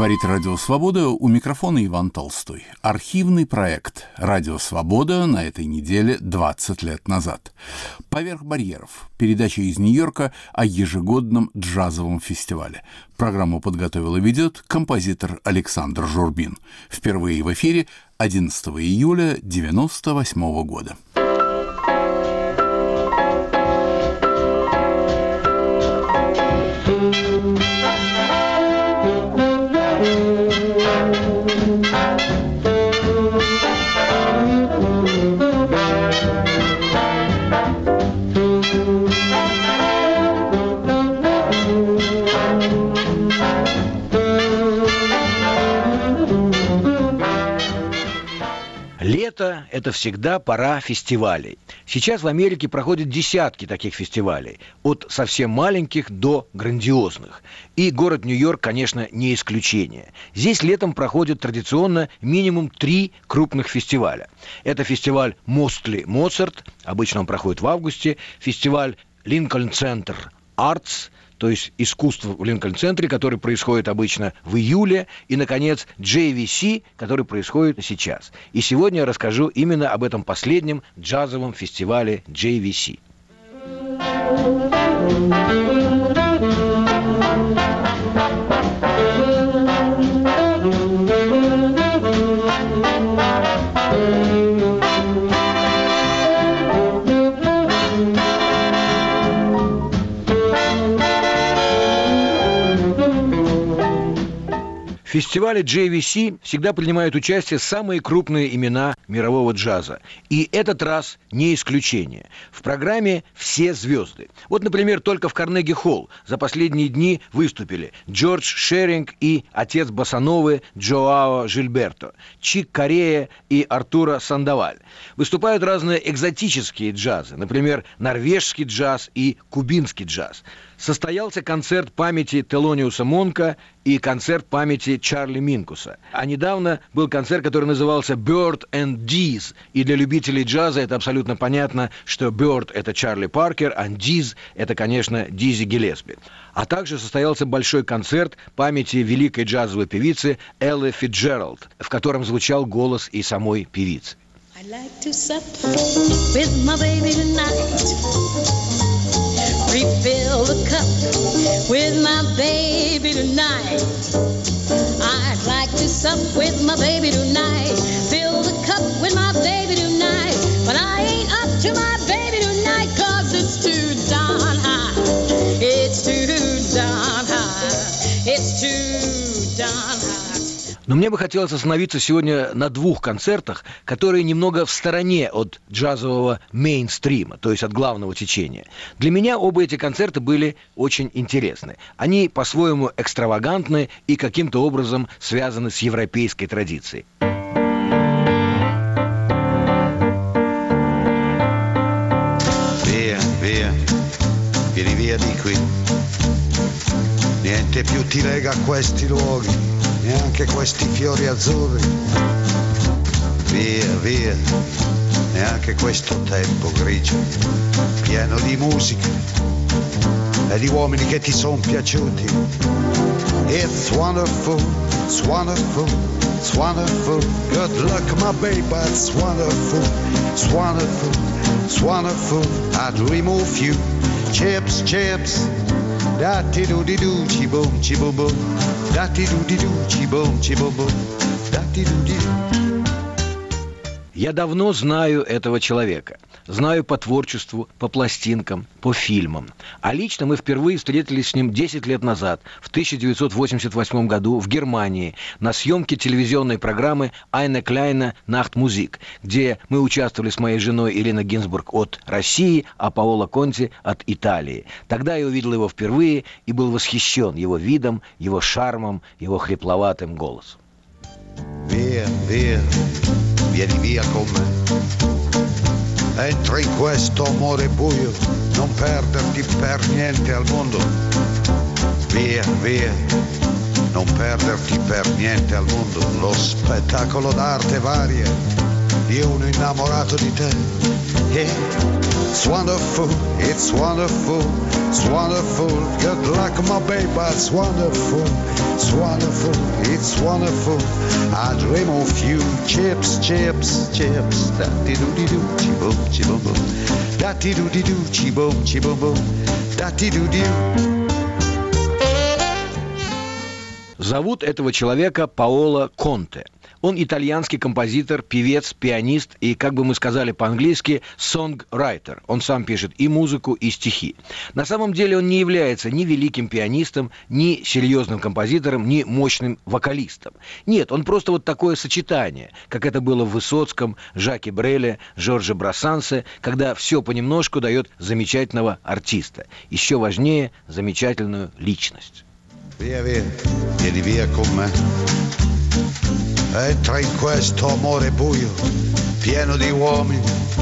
Говорит Радио Свобода, у микрофона Иван Толстой. Архивный проект «Радио Свобода» на этой неделе 20 лет назад. «Поверх барьеров» – передача из Нью-Йорка о ежегодном джазовом фестивале. Программу подготовил и ведет композитор Александр Журбин. Впервые в эфире 11 июля 1998 года. Лето – это всегда пора фестивалей. Сейчас в Америке проходят десятки таких фестивалей, от совсем маленьких до грандиозных. И город Нью-Йорк, конечно, не исключение. Здесь летом проходят традиционно минимум 3 крупных фестиваля. Это фестиваль Mostly Mozart, обычно он проходит в августе, фестиваль Lincoln Center Arts, то есть искусство в Линкольн-центре, который происходит обычно в июле, и, наконец, JVC, который происходит сейчас. И сегодня я расскажу именно об этом последнем джазовом фестивале JVC. В фестивале JVC всегда принимают участие самые крупные имена мирового джаза. И этот раз не исключение. В программе все звезды. Вот, например, только в Карнеги-холл за последние дни выступили Джордж Шеринг и отец боссановы Джоао Жильберто, Чик Корея и Артуро Сандоваль. Выступают разные экзотические джазы, например, норвежский джаз и кубинский джаз. Состоялся концерт памяти Телониуса Монка и концерт памяти Чарли Минкуса. А недавно был концерт, который назывался Bird and Diz. И для любителей джаза это абсолютно понятно, что Bird – это Чарли Паркер, а Diz – это, конечно, Дизи Гиллеспи. А также состоялся большой концерт памяти великой джазовой певицы Эллы Фицджеральд, в котором звучал голос и самой певицы. I'd like to sup with my baby tonight. Refill the cup with my baby tonight. I'd like to sup with my baby tonight. Fill the cup with my baby tonight. But I ain't up to my baby tonight, 'cause it's too darn high. It's too darn high. It's too darn high. Но мне бы хотелось остановиться сегодня на 2 концертах, которые немного в стороне от джазового мейнстрима, то есть от главного течения. Для меня оба эти концерта были очень интересны. Они по-своему экстравагантны и каким-то образом связаны с европейской традицией. Via, via, vieni via di qui. Niente più ti lega a questi luoghi, neanche questi fiori azzurri. Via, via, neanche questo tempo grigio, pieno di musica e di uomini che ti son piaciuti. It's wonderful, it's wonderful, it's wonderful. Good luck, my baby, it's wonderful, it's wonderful, it's wonderful. I'd remove you, chips, chips. Da-ti-do-di-do, chi-boom, chi-boom-boom. Da-ti-do-di-do, chi-boom, chi-boom-boom. Da-ti-do-di-do. Я давно знаю этого человека. Знаю по творчеству, по пластинкам, по фильмам. А лично мы впервые встретились с ним 10 лет назад, в 1988 году, в Германии, на съемке телевизионной программы «Eine kleine Nachtmusik», где мы участвовали с моей женой Ириной Гинзбург от России, а Паоло Конти от Италии. Тогда я увидел его впервые и был восхищен его видом, его шармом, его хрипловатым голосом. Via, via, vieni via con me. Entra in questo amore buio, non perderti per niente al mondo. Via, via, non perderti per niente al mondo. Lo spettacolo d'arte varia di uno innamorato di te yeah. It's wonderful, it's wonderful, it's wonderful. Good luck, my baby, it's wonderful, it's wonderful, it's wonderful. I dream of you, chips, chips, chips. Da-dee-doo-dee-doo, chi-boom, chi-boom-boom. Da-dee-doo-dee-doo, chi-boom, chi-boom-boom. Da-dee-doo-dee-doo. Зовут этого человека Паоло Конте. Он итальянский композитор, певец, пианист и, как бы мы сказали по-английски, songwriter. Он сам пишет и музыку, и стихи. На самом деле он не является ни великим пианистом, ни серьезным композитором, ни мощным вокалистом. Нет, он просто вот такое сочетание, как это было в Высоцком, Жаке Бреле, Жорже Брассансе, когда все понемножку дает замечательного артиста. Еще важнее – замечательную личность. Via, via, vieni via con me. Entra in questo amore buio, pieno di uomini.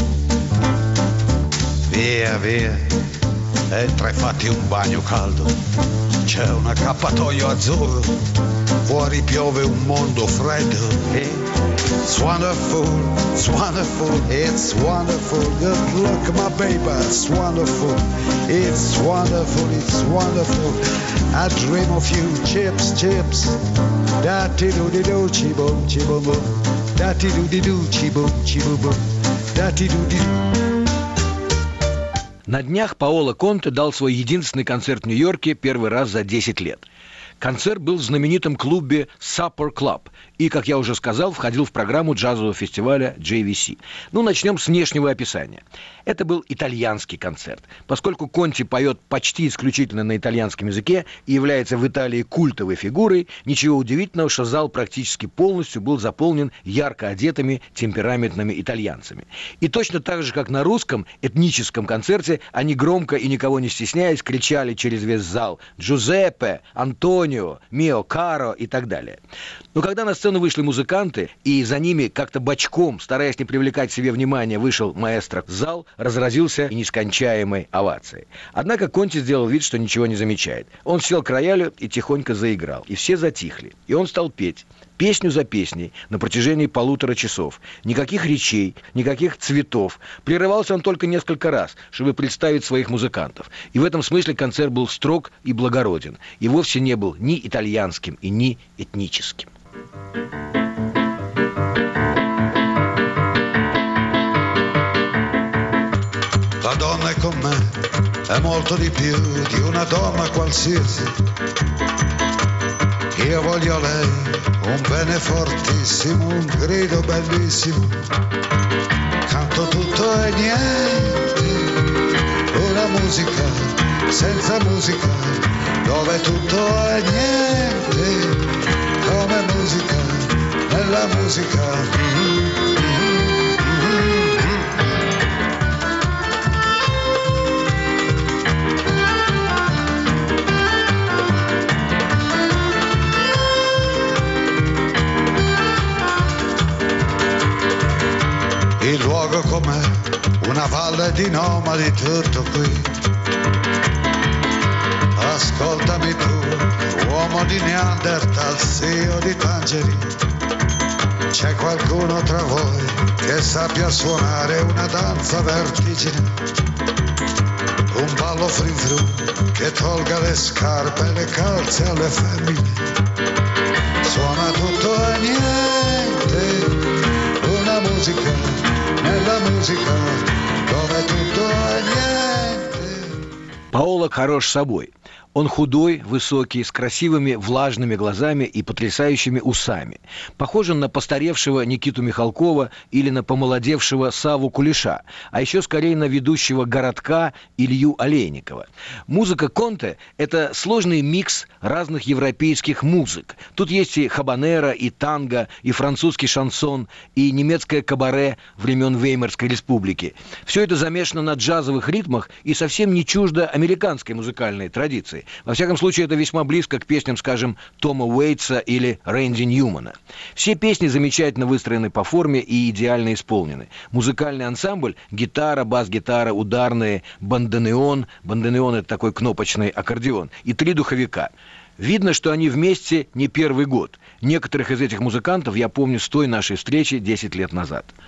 Via, via, entra e fatti un bagno caldo. C'è un accappatoio azzurro, fuori piove un mondo freddo. It's wonderful, it's wonderful, it's wonderful. Good luck, my baby, it's wonderful. It's wonderful, it's wonderful. I dream of you, chips, chips. Da-ti-do-di-do, chi-boom, chi-boom-boom. Da-ti-do-di-do, chi-boom, chi-boom-boom. Da-ti-do-di-do. На днях Паоло Конте дал свой единственный концерт в Нью-Йорке первый раз за 10 лет. Концерт был в знаменитом клубе Supper Club и, как я уже сказал, входил в программу джазового фестиваля JVC. Ну, начнем с внешнего описания. Это был итальянский концерт. Поскольку Конти поет почти исключительно на итальянском языке и является в Италии культовой фигурой, ничего удивительного, что зал практически полностью был заполнен ярко одетыми темпераментными итальянцами. И точно так же, как на русском этническом концерте, они громко и никого не стесняясь кричали через весь зал «Джузеппе», «Антонио», «Мио Каро» и так далее. Но когда на сцену вышли музыканты, и за ними как-то бочком, стараясь не привлекать к себе внимания, вышел маэстро, зал разразился нескончаемой овацией. Однако Конти сделал вид, что ничего не замечает. Он сел к роялю и тихонько заиграл. И все затихли. И он стал петь. Песню за песней на протяжении 1,5 часа. Никаких речей, никаких цветов. Прерывался он только несколько раз, чтобы представить своих музыкантов. И в этом смысле концерт был строг и благороден. И вовсе не был ни итальянским и ни этническим. La donna è con me, è molto di più di una donna qualsiasi. Io voglio lei, un bene fortissimo, un grido bellissimo. Canto tutto e niente, una musica senza musica, dove tutto è niente, come musica, nella musica. Il luogo com'è, una valle di nomadi, tutto qui. Ascoltami tu, uomo di Neanderthal, zio di Tangeri. C'è qualcuno tra voi che sappia suonare una danza vertigine, un ballo frin-fru che tolga le scarpe e le calze alle femmine. Suona tutto e niente, una musica nella musica, dove tutto è niente. Паоло хорош собой. Он худой, высокий, с красивыми влажными глазами и потрясающими усами. Похож на постаревшего Никиту Михалкова или на помолодевшего Савву Кулеша, а еще скорее на ведущего «Городка» Илью Олейникова. Музыка Конте – это сложный микс разных европейских музык. Тут есть и хабанера, и танго, и французский шансон, и немецкое кабаре времен Веймарской республики. Все это замешано на джазовых ритмах и совсем не чуждо американской музыкальной традиции. Во всяком случае, это весьма близко к песням, скажем, Тома Уэйтса или Рэнди Ньюмана. Все песни замечательно выстроены по форме и идеально исполнены. Музыкальный ансамбль – гитара, бас-гитара, ударные, бандонеон. Бандонеон – это такой кнопочный аккордеон. И 3 духовика. Видно, что они вместе не первый год. Некоторых из этих музыкантов я помню с той нашей встречи 10 лет назад.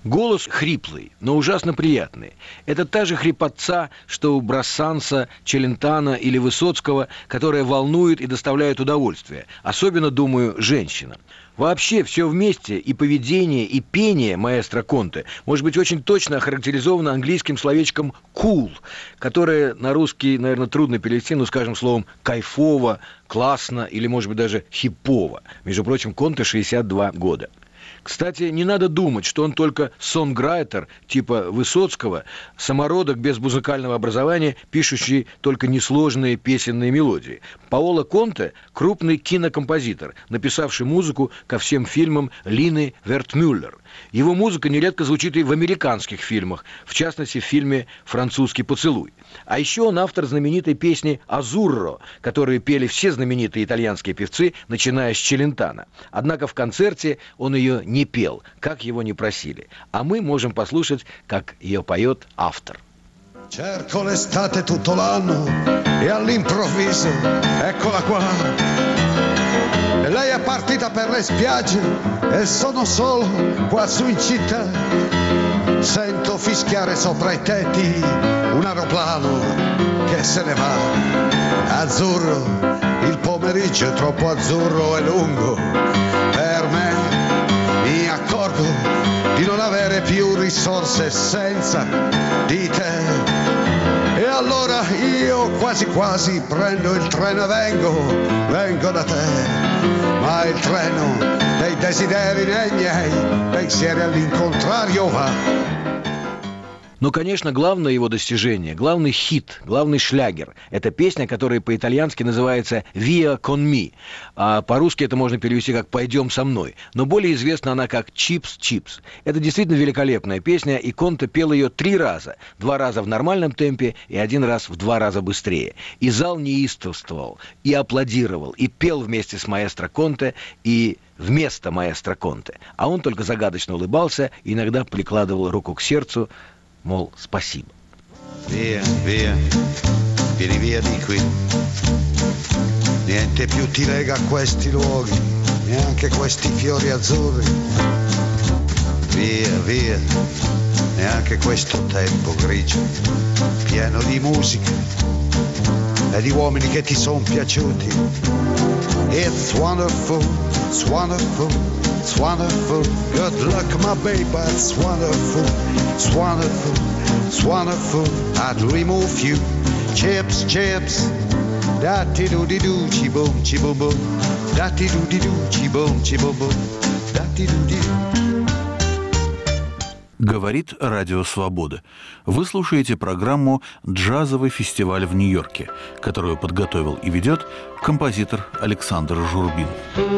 Голос хриплый, но ужасно приятный. Это та же хрипотца, что у Брассанса, Челентана или Высоцкого, которая волнует и доставляет удовольствие. Особенно, думаю, женщинам. Вообще, все вместе, и поведение, и пение маэстро Конте может быть очень точно охарактеризовано английским словечком «cool», которое на русский, наверное, трудно перевести, но, скажем, словом «кайфово», «классно» или, может быть, даже «хипово». Между прочим, Конте 62 года. Кстати, не надо думать, что он только сонграйтер типа Высоцкого, самородок без музыкального образования, пишущий только несложные песенные мелодии. Паоло Конте – крупный кинокомпозитор, написавший музыку ко всем фильмам Лины Вертмюллер. Его музыка нередко звучит и в американских фильмах, в частности, в фильме «Французский поцелуй». А еще он автор знаменитой песни «Азурро», которую пели все знаменитые итальянские певцы, начиная с Челентана. Однако в концерте он ее не пел, как его не просили. А мы можем послушать, как ее поет автор. Cerco l'estate tutto l'anno e all'improvviso eccola qua. E lei è partita per le spiagge e sono solo qua su in città. Sento fischiare sopra i tetti un aeroplano che se ne va. Azzurro, il pomeriggio è troppo azzurro e lungo per me. Mi accorgo di non avere più risorse senza di te. E allora io quasi quasi prendo il treno e vengo da te. Ma il treno dei desideri nei miei pensieri all'incontrario va. Но, конечно, главное его достижение, главный хит, главный шлягер – это песня, которая по-итальянски называется «Via con me», а по-русски это можно перевести как «Пойдем со мной», но более известна она как «Chips, Chips». Это действительно великолепная песня, и Конте пел ее 3 раза. 2 раза в нормальном темпе и 1 раз в 2 раза быстрее. И зал неистовствовал, и аплодировал, и пел вместе с маэстро Конте, и вместо маэстро Конте. А он только загадочно улыбался и иногда прикладывал руку к сердцу, мол, спасибо. Via, via, vieni via di qui. Niente più ti lega a questi luoghi, neanche questi fiori azzurri. Via, via, neanche questo tempo grigio, pieno di musica e di uomini che ti son piaciuti. It's wonderful, it's wonderful, it's wonderful. Good luck, my baby, it's wonderful, it's wonderful, it's wonderful. I'd remove you, chips, chips. Da-ti-do-di-do, chi-boom, chi-boom-boom. Da-ti-do-di-do, chi-boom, chi-boom-boom. Da-ti-do-di-do. Говорит Радио Свобода. Вы слушаете программу «Джазовый фестиваль в Нью-Йорке», которую подготовил и ведет композитор Александр Журбин.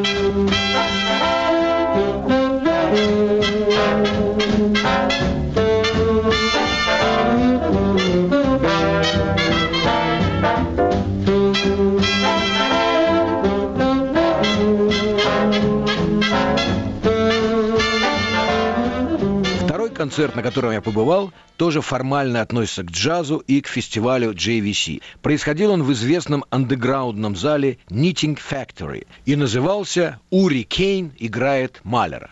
Концерт, на котором я побывал, тоже формально относится к джазу и к фестивалю JVC. Происходил он в известном андеграундном зале Knitting Factory и назывался «Ури Кейн играет Малера».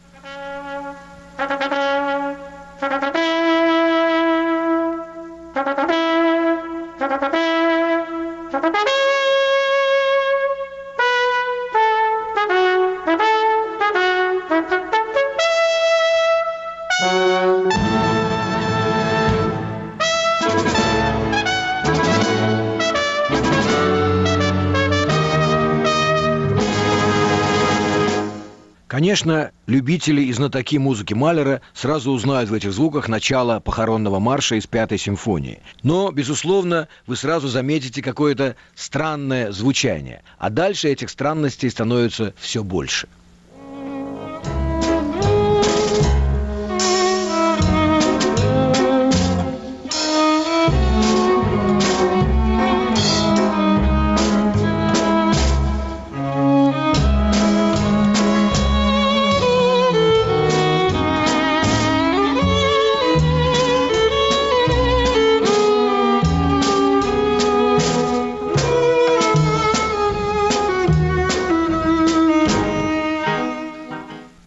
Конечно, любители и знатоки музыки Малера сразу узнают в этих звуках начало похоронного марша из 5-й симфонии. Но, безусловно, вы сразу заметите какое-то странное звучание. А дальше этих странностей становится все больше.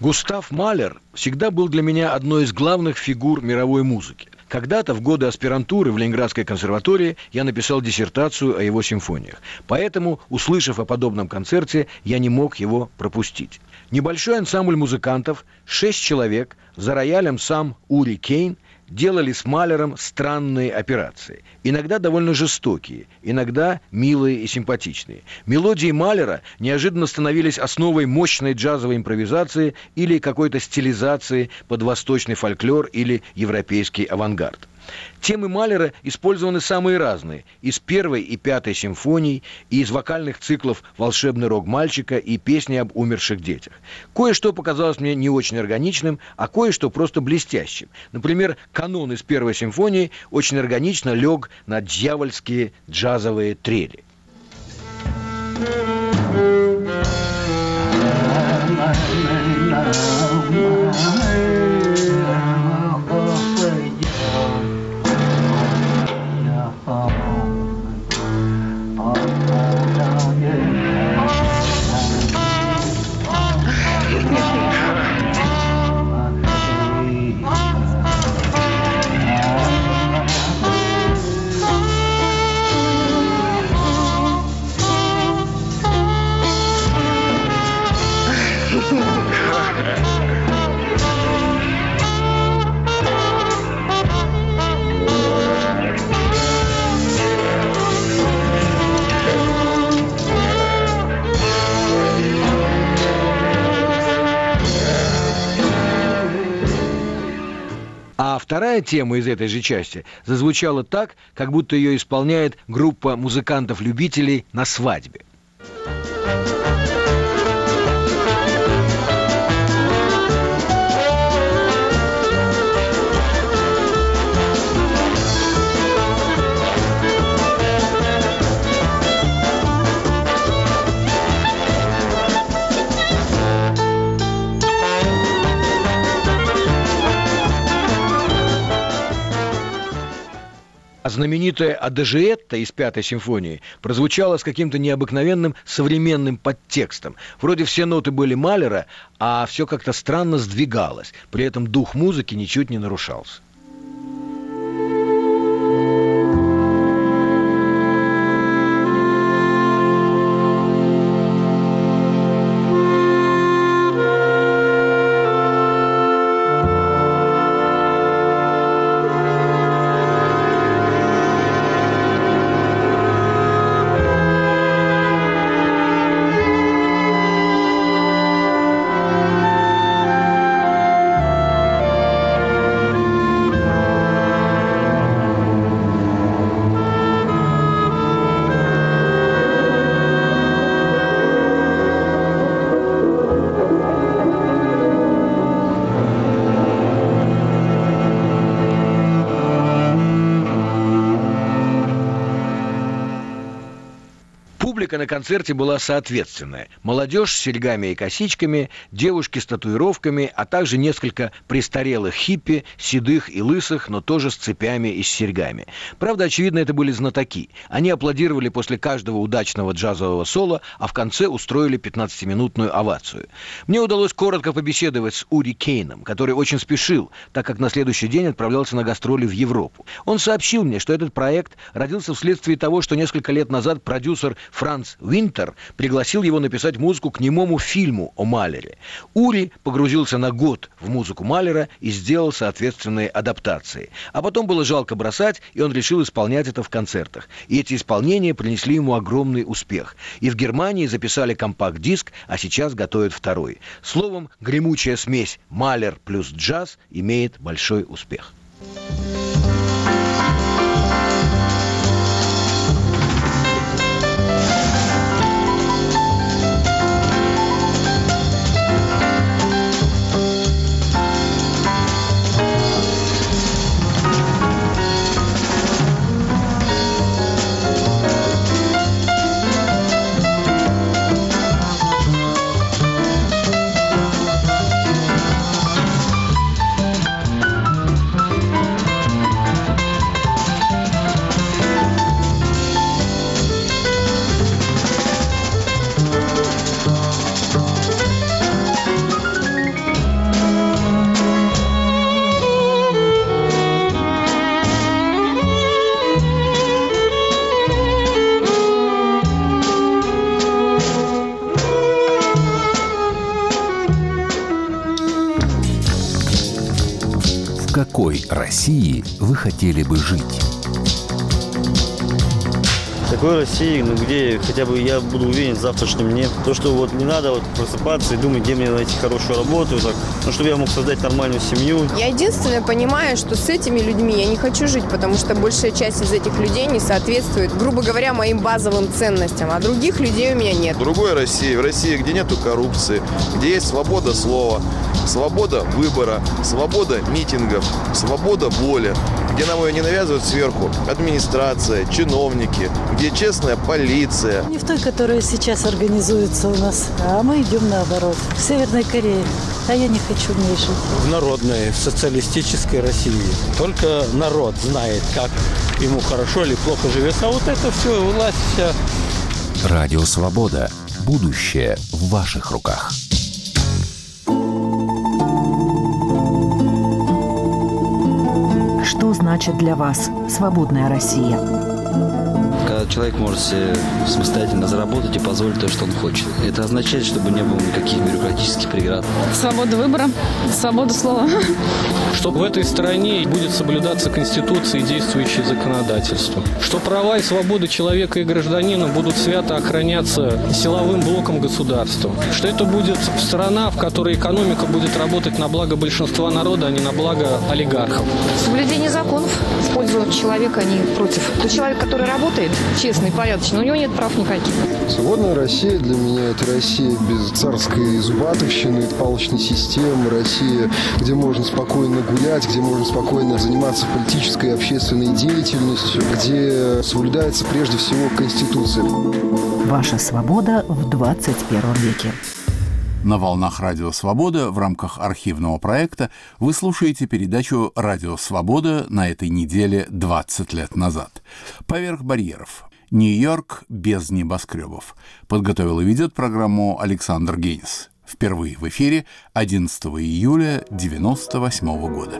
Густав Малер всегда был для меня одной из главных фигур мировой музыки. Когда-то в годы аспирантуры в Ленинградской консерватории я написал диссертацию о его симфониях. Поэтому, услышав о подобном концерте, я не мог его пропустить. Небольшой ансамбль музыкантов, 6 человек, за роялем сам Ури Кейн, делали с Малером странные операции. Иногда довольно жестокие, иногда милые и симпатичные. Мелодии Малера неожиданно становились основой мощной джазовой импровизации или какой-то стилизации под восточный фольклор или европейский авангард. Темы Малера использованы самые разные, из 1-й и 5-й симфоний, и из вокальных циклов «Волшебный рог мальчика» и «Песни об умерших детях». Кое-что показалось мне не очень органичным, а кое-что просто блестящим. Например, канон из 1-й симфонии очень органично лег на дьявольские джазовые трели. А вторая тема из этой же части зазвучала так, как будто ее исполняет группа музыкантов-любителей на свадьбе. А знаменитая «Адажиетта» из 5-й симфонии прозвучала с каким-то необыкновенным современным подтекстом. Вроде все ноты были Малера, а все как-то странно сдвигалось. При этом дух музыки ничуть не нарушался. Публика на концерте была соответственная. Молодежь с серьгами и косичками, девушки с татуировками, а также несколько престарелых хиппи, седых и лысых, но тоже с цепями и с серьгами. Правда, очевидно, это были знатоки. Они аплодировали после каждого удачного джазового соло, а в конце устроили 15-минутную овацию. Мне удалось коротко побеседовать с Ури Кейном, который очень спешил, так как на следующий день отправлялся на гастроли в Европу. Он сообщил мне, что этот проект родился вследствие того, что несколько лет назад продюсер Франц Винтер пригласил его написать музыку к немому фильму о Малере. Ури погрузился на год в музыку Малера и сделал соответственные адаптации. А потом было жалко бросать, и он решил исполнять это в концертах. И эти исполнения принесли ему огромный успех. И в Германии записали компакт-диск, а сейчас готовят второй. Словом, гремучая смесь Малер плюс джаз имеет большой успех. какой России вы хотели бы жить? Такой России, где хотя бы я буду уверен в завтрашнем дне. То, что не надо просыпаться и думать, где мне найти хорошую работу, чтобы я мог создать нормальную семью. Я единственное понимаю, что с этими людьми я не хочу жить, потому что большая часть из этих людей не соответствует, грубо говоря, моим базовым ценностям, а других людей у меня нет. В другой России, в России, где нету коррупции, где есть свобода слова, свобода выбора, свобода митингов, свобода воли, где нам ее не навязывают сверху администрация, чиновники, где честная полиция. Не в той, которая сейчас организуется у нас, а мы идем наоборот. В Северной Корее. А я не хочу в ней жить. В народной, в социалистической России. Только народ знает, как ему хорошо или плохо живется. А вот это все, власть вся. Радио «Свобода». Будущее в ваших руках. Что значит для вас свободная Россия? Когда человек может себе самостоятельно заработать и позволить то, что он хочет. Это означает, чтобы не было никаких бюрократических преград. Свобода выбора, свобода слова. Что в этой стране будет соблюдаться Конституция и действующее законодательство. Что права и свободы человека и гражданина будут свято охраняться силовым блоком государства. Что это будет страна, в которой экономика будет работать на благо большинства народа, а не на благо олигархов. Соблюдение законов в пользу человека, а не против. Тот человек, который работает, честный, порядочный, у него нет прав никаких. Свободная Россия для меня – это Россия без царской зубатовщины, палочной системы, Россия, где можно спокойно гулять, где можно спокойно заниматься политической и общественной деятельностью, где соблюдается прежде всего Конституция. Ваша свобода в 21 веке. На волнах Радио Свобода в рамках архивного проекта вы слушаете передачу «Радио Свобода» на этой неделе 20 лет назад. «Поверх барьеров. Нью-Йорк без небоскребов». Подготовил и ведет программу Александр Генис. Впервые в эфире 11 июля 1998 года.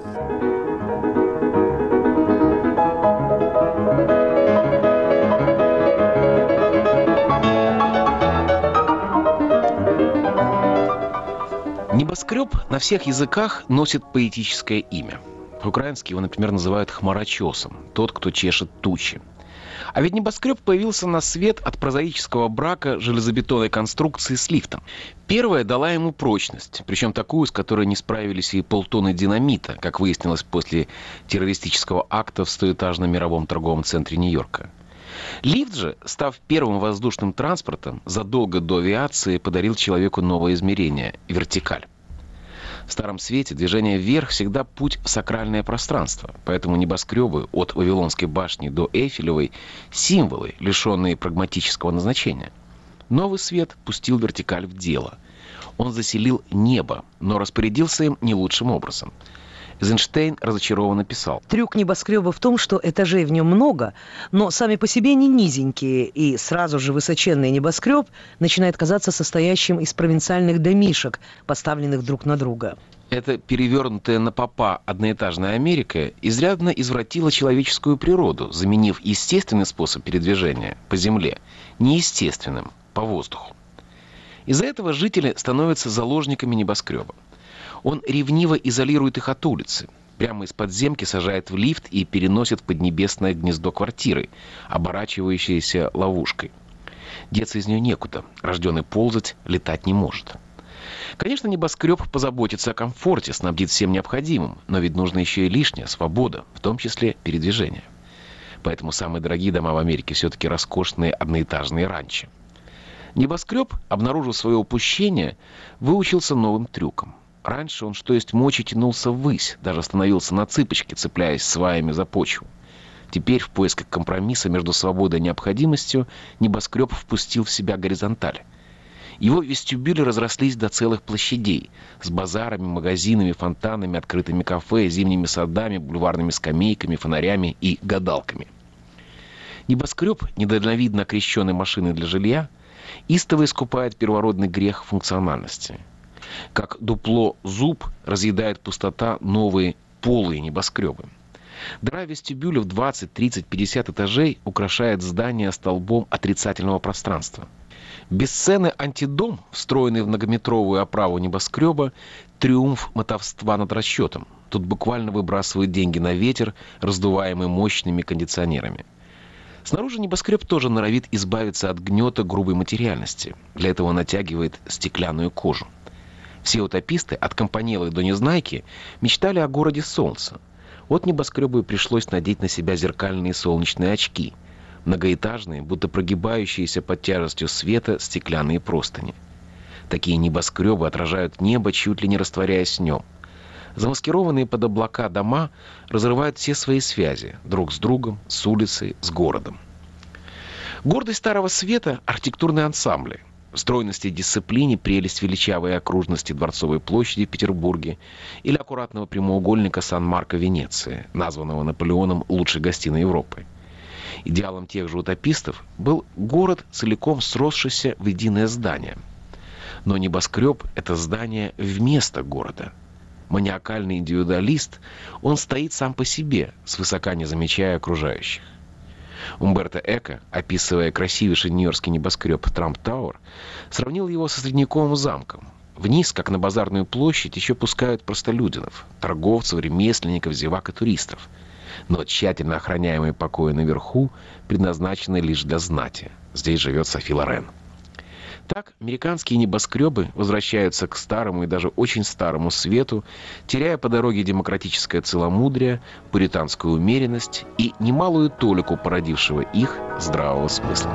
Небоскреб на всех языках носит поэтическое имя. По-украински его, например, называют хмарочесом, тот, кто чешет тучи. А ведь небоскреб появился на свет от прозаического брака железобетонной конструкции с лифтом. Первая дала ему прочность, причем такую, с которой не справились и полтонны динамита, как выяснилось после террористического акта в 100-этажном мировом торговом центре Нью-Йорка. Лифт же, став первым воздушным транспортом, задолго до авиации подарил человеку новое измерение – вертикаль. В Старом Свете движение вверх всегда путь в сакральное пространство, поэтому небоскребы от Вавилонской башни до Эйфелевой – символы, лишенные прагматического назначения. Новый свет пустил вертикаль в дело. Он заселил небо, но распорядился им не лучшим образом. Эйзенштейн разочарованно писал: «Трюк небоскреба в том, что этажей в нем много, но сами по себе не низенькие, и сразу же высоченный небоскреб начинает казаться состоящим из провинциальных домишек, поставленных друг на друга». Эта перевернутая на попа одноэтажная Америка изрядно извратила человеческую природу, заменив естественный способ передвижения по земле неестественным, по воздуху. Из-за этого жители становятся заложниками небоскреба. Он ревниво изолирует их от улицы, прямо из подземки сажает в лифт и переносит в поднебесное гнездо квартиры, оборачивающееся ловушкой. Деться из нее некуда, рожденный ползать, летать не может. Конечно, небоскреб позаботится о комфорте, снабдит всем необходимым, но ведь нужно еще и лишняя свобода, в том числе передвижение. Поэтому самые дорогие дома в Америке все-таки роскошные одноэтажные ранчо. Небоскреб, обнаружив свое упущение, выучился новым трюкам. Раньше он, что есть мочи, тянулся ввысь, даже становился на цыпочки, цепляясь сваями за почву. Теперь в поисках компромисса между свободой и необходимостью небоскреб впустил в себя горизонталь. Его вестибюли разрослись до целых площадей, с базарами, магазинами, фонтанами, открытыми кафе, зимними садами, бульварными скамейками, фонарями и гадалками. Небоскреб, недальновидно окрещенный машиной для жилья, истово искупает первородный грех функциональности. Как дупло зуб разъедает пустота новые полые небоскребы. Дыра вестибюля в 20, 30, 50 этажей украшает здание столбом отрицательного пространства. Бесценный антидом, встроенный в многометровую оправу небоскреба, триумф мотовства над расчетом. Тут буквально выбрасывают деньги на ветер, раздуваемый мощными кондиционерами. Снаружи небоскреб тоже норовит избавиться от гнета грубой материальности. Для этого натягивает стеклянную кожу. Все утописты, от Компаньелы до Незнайки, мечтали о городе солнца. Вот небоскребу и пришлось надеть на себя зеркальные солнечные очки. Многоэтажные, будто прогибающиеся под тяжестью света стеклянные простыни. Такие небоскребы отражают небо, чуть ли не растворяясь в нем. Замаскированные под облака дома разрывают все свои связи друг с другом, с улицей, с городом. Гордость Старого Света – архитектурные ансамбли. В стройности и дисциплине прелесть величавой окружности Дворцовой площади в Петербурге или аккуратного прямоугольника Сан-Марко в Венеции, названного Наполеоном лучшей гостиной Европы. Идеалом тех же утопистов был город, целиком сросшийся в единое здание. Но небоскреб – это здание вместо города. Маниакальный индивидуалист, он стоит сам по себе, свысока не замечая окружающих. Умберто Эко, описывая красивейший нью-йоркский небоскреб Трамп-Тауэр, сравнил его со средневековым замком. Вниз, как на базарную площадь, еще пускают простолюдинов, торговцев, ремесленников, зевак и туристов. Но тщательно охраняемые покои наверху предназначены лишь для знати. Здесь живет Софи Лорен. Так, американские небоскребы возвращаются к старому и даже очень старому свету, теряя по дороге демократическое целомудрие, пуританскую умеренность и немалую толику породившего их здравого смысла.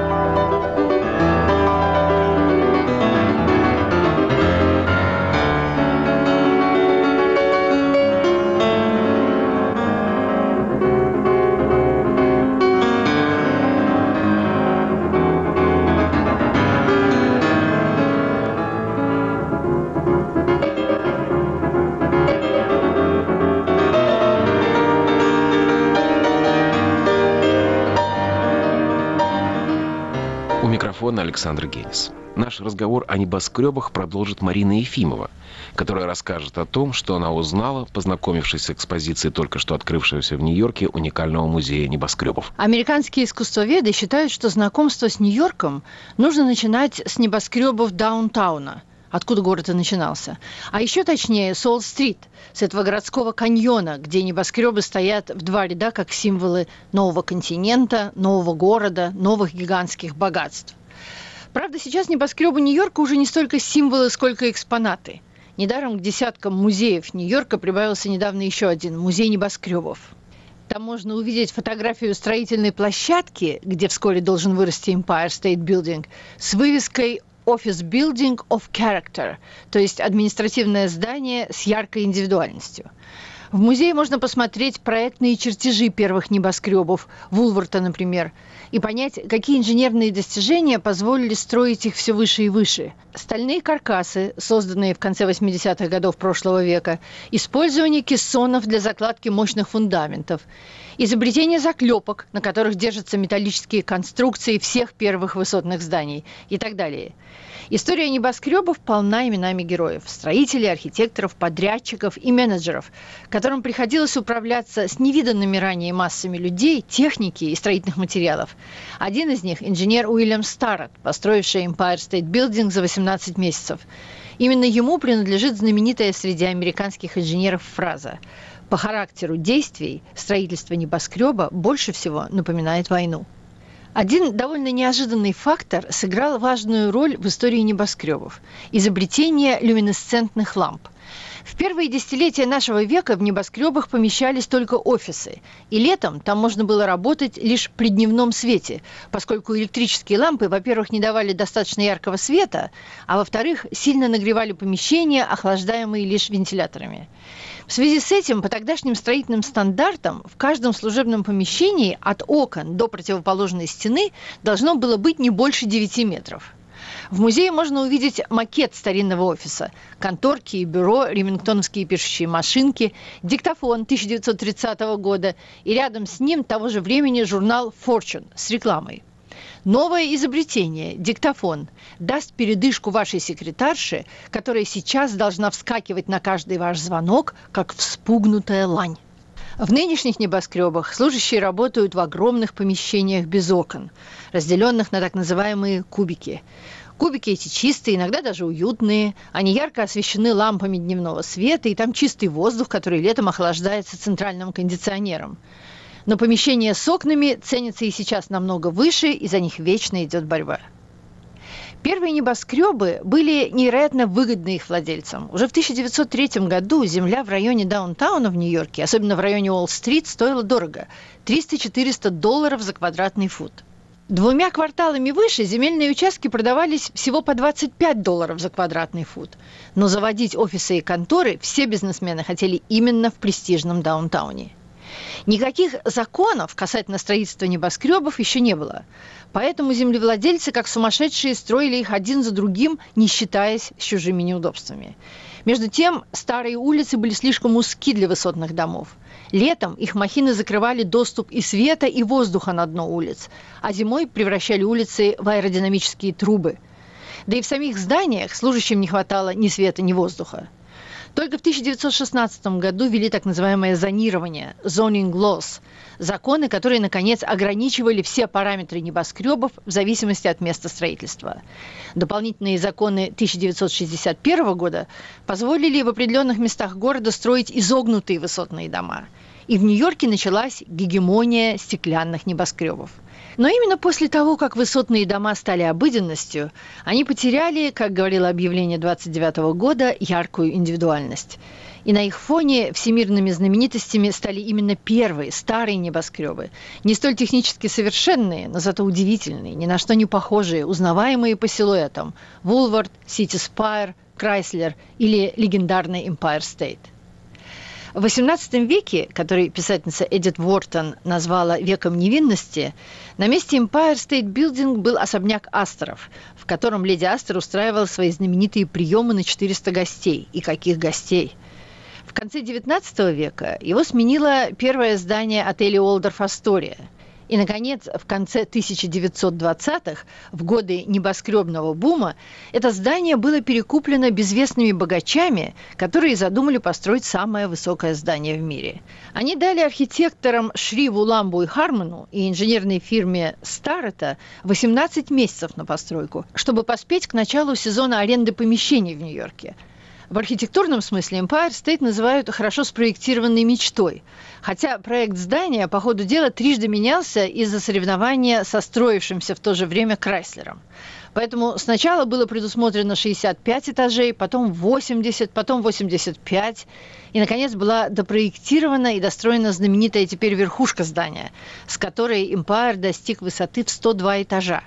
Александр Генис. Наш разговор о небоскребах продолжит Марина Ефимова, которая расскажет о том, что она узнала, познакомившись с экспозицией только что открывшегося в Нью-Йорке уникального музея небоскребов. Американские искусствоведы считают, что знакомство с Нью-Йорком нужно начинать с небоскребов даунтауна, откуда город и начинался. А еще точнее, с Уолл-стрит, с этого городского каньона, где небоскребы стоят в два ряда как символы нового континента, нового города, новых гигантских богатств. Правда, сейчас небоскребы Нью-Йорка уже не столько символы, сколько экспонаты. Недаром к десяткам музеев Нью-Йорка прибавился недавно еще один – музей небоскребов. Там можно увидеть фотографию строительной площадки, где вскоре должен вырасти Empire State Building, с вывеской Office Building of Character, то есть административное здание с яркой индивидуальностью. В музее можно посмотреть проектные чертежи первых небоскребов, Вулварта, например, и понять, какие инженерные достижения позволили строить их все выше и выше. Стальные каркасы, созданные в конце 80-х годов прошлого века, использование кессонов для закладки мощных фундаментов, изобретение заклепок, на которых держатся металлические конструкции всех первых высотных зданий и так далее. История небоскребов полна именами героев – строителей, архитекторов, подрядчиков и менеджеров, которым приходилось управляться с невиданными ранее массами людей, техники и строительных материалов. Один из них – инженер Уильям Старретт, построивший Empire State Building за 18 месяцев. Именно ему принадлежит знаменитая среди американских инженеров фраза: «По характеру действий строительство небоскреба больше всего напоминает войну». Один довольно неожиданный фактор сыграл важную роль в истории небоскребов – изобретение люминесцентных ламп. В первые десятилетия нашего века в небоскребах помещались только офисы, и летом там можно было работать лишь при дневном свете, поскольку электрические лампы, во-первых, не давали достаточно яркого света, а во-вторых, сильно нагревали помещения, охлаждаемые лишь вентиляторами. В связи с этим, по тогдашним строительным стандартам, в каждом служебном помещении от окон до противоположной стены должно было быть не больше 9 метров. В музее можно увидеть макет старинного офиса, конторки и бюро, ремингтоновские пишущие машинки, диктофон 1930 года и рядом с ним того же времени журнал Fortune с рекламой. Новое изобретение – диктофон – даст передышку вашей секретарше, которая сейчас должна вскакивать на каждый ваш звонок, как вспугнутая лань. В нынешних небоскребах служащие работают в огромных помещениях без окон, разделенных на так называемые кубики. Кубики эти чистые, иногда даже уютные. Они ярко освещены лампами дневного света, и там чистый воздух, который летом охлаждается центральным кондиционером. Но помещения с окнами ценятся и сейчас намного выше, и за них вечно идет борьба. Первые небоскребы были невероятно выгодны их владельцам. Уже в 1903 году земля в районе даунтауна в Нью-Йорке, особенно в районе Уолл-стрит, стоила дорого – $300-400 за квадратный фут. 2 кварталами выше земельные участки продавались всего по $25 за квадратный фут. Но заводить офисы и конторы все бизнесмены хотели именно в престижном даунтауне. Никаких законов касательно строительства небоскребов еще не было. Поэтому землевладельцы, как сумасшедшие, строили их один за другим, не считаясь с чужими неудобствами. Между тем, старые улицы были слишком узки для высотных домов. Летом их махины закрывали доступ и света, и воздуха на дно улиц, а зимой превращали улицы в аэродинамические трубы. Да и в самих зданиях служащим не хватало ни света, ни воздуха. Только в 1916 году ввели так называемое зонирование – zoning laws – законы, которые, наконец, ограничивали все параметры небоскребов в зависимости от места строительства. Дополнительные законы 1961 года позволили в определенных местах города строить изогнутые высотные дома. И в Нью-Йорке началась гегемония стеклянных небоскребов. Но именно после того, как высотные дома стали обыденностью, они потеряли, как говорило объявление 1929 года, яркую индивидуальность. И на их фоне всемирными знаменитостями стали именно первые, старые небоскребы. Не столь технически совершенные, но зато удивительные, ни на что не похожие, узнаваемые по силуэтам. Вулвард, Сити Спайр, Крайслер или легендарный Empire State. В XVIII веке, который писательница Эдит Уортон назвала «веком невинности», на месте Empire State Building был особняк Асторов, в котором леди Астор устраивала свои знаменитые приемы на 400 гостей. И каких гостей! В конце XIX века его сменило первое здание отеля Уолдорф Астория. И, наконец, в конце 1920-х, в годы небоскребного бума, это здание было перекуплено безвестными богачами, которые задумали построить самое высокое здание в мире. Они дали архитекторам Шриву, Ламбу и Хармону и инженерной фирме Старрета 18 месяцев на постройку, чтобы поспеть к началу сезона аренды помещений в Нью-Йорке. В архитектурном смысле Empire State называют хорошо спроектированной мечтой, хотя проект здания по ходу дела трижды менялся из-за соревнования со строившимся в то же время Крайслером. Поэтому сначала было предусмотрено 65 этажей, потом 80, потом 85, и, наконец, была допроектирована и достроена знаменитая теперь верхушка здания, с которой Empire достиг высоты в 102 этажа,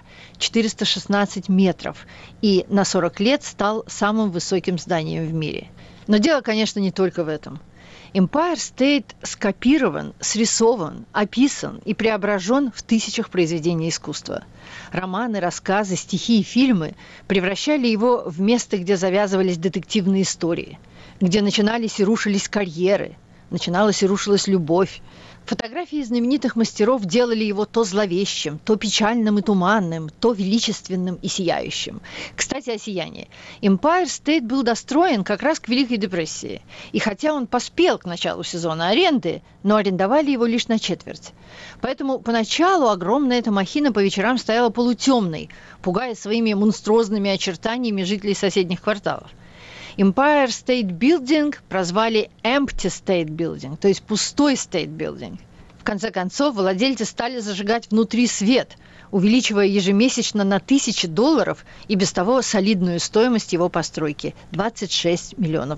416 метров, и на 40 лет стал самым высоким зданием в мире. Но дело, конечно, не только в этом. Empire State скопирован, срисован, описан и преображен в тысячах произведений искусства. Романы, рассказы, стихи и фильмы превращали его в место, где завязывались детективные истории, где начинались и рушились карьеры, начиналась и рушилась любовь. Фотографии знаменитых мастеров делали его то зловещим, то печальным и туманным, то величественным и сияющим. Кстати, о сиянии. Empire State был достроен как раз к Великой депрессии. И хотя он поспел к началу сезона аренды, но арендовали его лишь на четверть. Поэтому поначалу огромная эта махина по вечерам стояла полутемной, пугая своими монструозными очертаниями жителей соседних кварталов. Empire State Building прозвали Empty State Building, то есть пустой State Building. В конце концов, владельцы стали зажигать внутри свет, увеличивая ежемесячно на $1000 и без того солидную стоимость его постройки – $26 миллионов.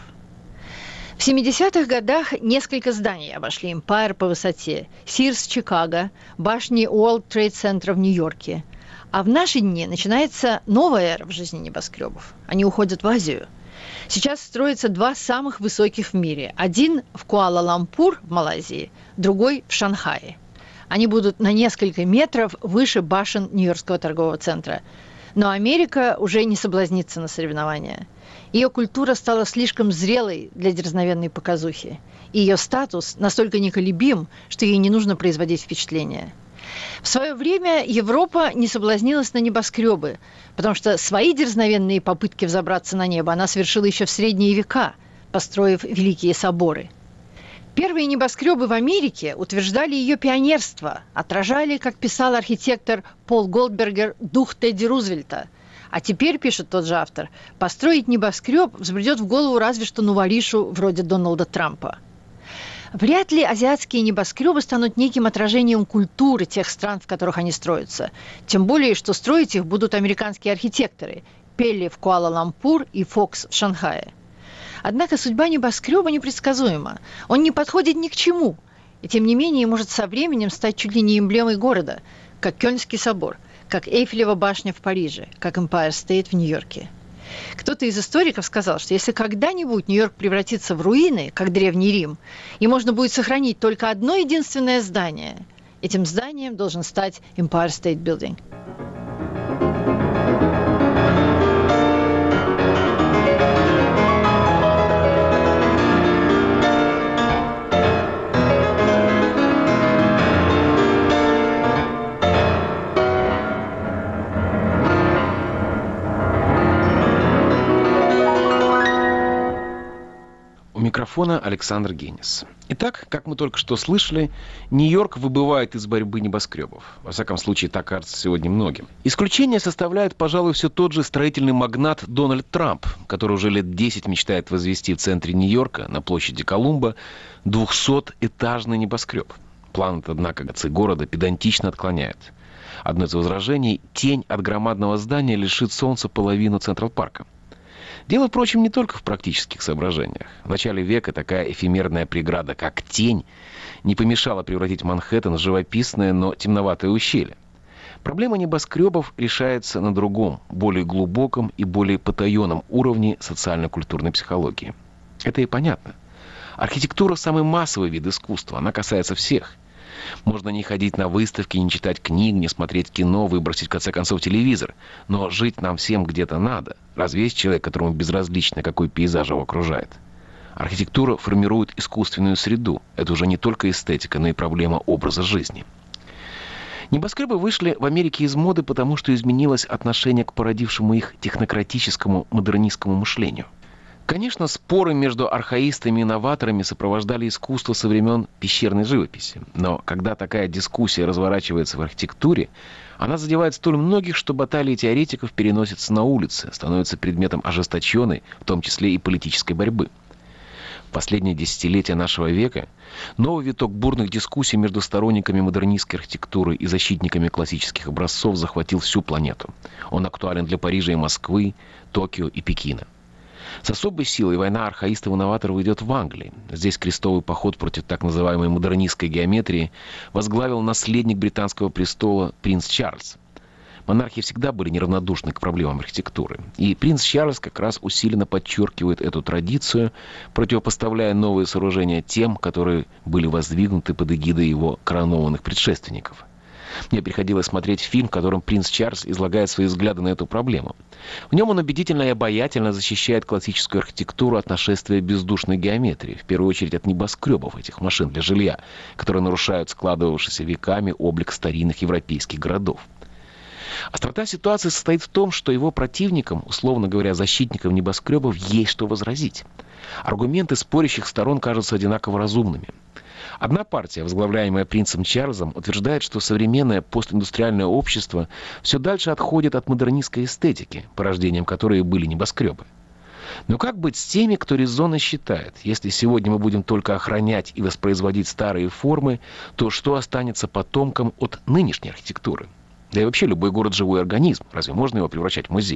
В 70-х годах несколько зданий обошли Empire по высоте. Sears Чикаго, башни World Trade Center в Нью-Йорке. А в наши дни начинается новая эра в жизни небоскребов. Они уходят в Азию. Сейчас строятся 2 самых высоких в мире. Один в Куала-Лумпур в Малайзии, другой в Шанхае. Они будут на несколько метров выше башен Нью-Йоркского торгового центра. Но Америка уже не соблазнится на соревнования. Ее культура стала слишком зрелой для дерзновенной показухи. И ее статус настолько неколебим, что ей не нужно производить впечатление. В свое время Европа не соблазнилась на небоскребы, потому что свои дерзновенные попытки взобраться на небо она совершила еще в средние века, построив великие соборы. Первые небоскребы в Америке утверждали ее пионерство, отражали, как писал архитектор Пол Голдбергер, дух Тедди Рузвельта. А теперь, пишет тот же автор, построить небоскреб взбредет в голову разве что новоришу вроде Дональда Трампа. Вряд ли азиатские небоскребы станут неким отражением культуры тех стран, в которых они строятся. Тем более, что строить их будут американские архитекторы – Пелли в Куала-Лумпур и Фокс в Шанхае. Однако судьба небоскреба непредсказуема. Он не подходит ни к чему. И тем не менее может со временем стать чуть ли не эмблемой города, как Кёльнский собор, как Эйфелева башня в Париже, как Empire State в Нью-Йорке. Кто-то из историков сказал, что если когда-нибудь Нью-Йорк превратится в руины, как Древний Рим, и можно будет сохранить только одно единственное здание, этим зданием должен стать Empire State Building. Микрофона Александр Генис. Итак, как мы только что слышали, Нью-Йорк выбывает из борьбы небоскребов. Во всяком случае, так кажется сегодня многим. Исключение составляет, пожалуй, все тот же строительный магнат Дональд Трамп, который уже лет 10 мечтает возвести в центре Нью-Йорка, на площади Колумба, 200-этажный небоскреб. План этот, однако, города педантично отклоняет. Одно из возражений – тень от громадного здания лишит солнца половину Централ-парка. Дело, впрочем, не только в практических соображениях. В начале века такая эфемерная преграда, как тень, не помешала превратить Манхэттен в живописное, но темноватое ущелье. Проблема небоскребов решается на другом, более глубоком и более потаенном уровне социально-культурной психологии. Это и понятно. Архитектура – самый массовый вид искусства, она касается всех. Можно не ходить на выставки, не читать книг, не смотреть кино, выбросить, в конце концов, телевизор. Но жить нам всем где-то надо. Разве есть человек, которому безразлично, какой пейзаж его окружает? Архитектура формирует искусственную среду. Это уже не только эстетика, но и проблема образа жизни. Небоскребы вышли в Америке из моды, потому что изменилось отношение к породившему их технократическому, модернистскому мышлению. Конечно, споры между архаистами и новаторами сопровождали искусство со времен пещерной живописи. Но когда такая дискуссия разворачивается в архитектуре, она задевает столь многих, что баталии теоретиков переносятся на улицы, становятся предметом ожесточенной, в том числе и политической борьбы. В последние десятилетия нашего века новый виток бурных дискуссий между сторонниками модернистской архитектуры и защитниками классических образцов захватил всю планету. Он актуален для Парижа и Москвы, Токио и Пекина. С особой силой война архаистов и новаторов идет в Англии. Здесь крестовый поход против так называемой модернистской геометрии возглавил наследник британского престола принц Чарльз. Монархи всегда были неравнодушны к проблемам архитектуры. И принц Чарльз как раз усиленно подчеркивает эту традицию, противопоставляя новые сооружения тем, которые были воздвигнуты под эгидой его коронованных предшественников. Мне приходилось смотреть фильм, в котором принц Чарльз излагает свои взгляды на эту проблему. В нем он убедительно и обаятельно защищает классическую архитектуру от нашествия бездушной геометрии, в первую очередь от небоскребов, этих машин для жилья, которые нарушают складывавшийся веками облик старинных европейских городов. Острота ситуации состоит в том, что его противникам, условно говоря, защитникам небоскребов, есть что возразить. Аргументы спорящих сторон кажутся одинаково разумными. Одна партия, возглавляемая принцем Чарльзом, утверждает, что современное постиндустриальное общество все дальше отходит от модернистской эстетики, порождением которой были небоскребы. Но как быть с теми, кто резонно считает, если сегодня мы будем только охранять и воспроизводить старые формы, то что останется потомкам от нынешней архитектуры? Да и вообще любой город – живой организм. Разве можно его превращать в музей?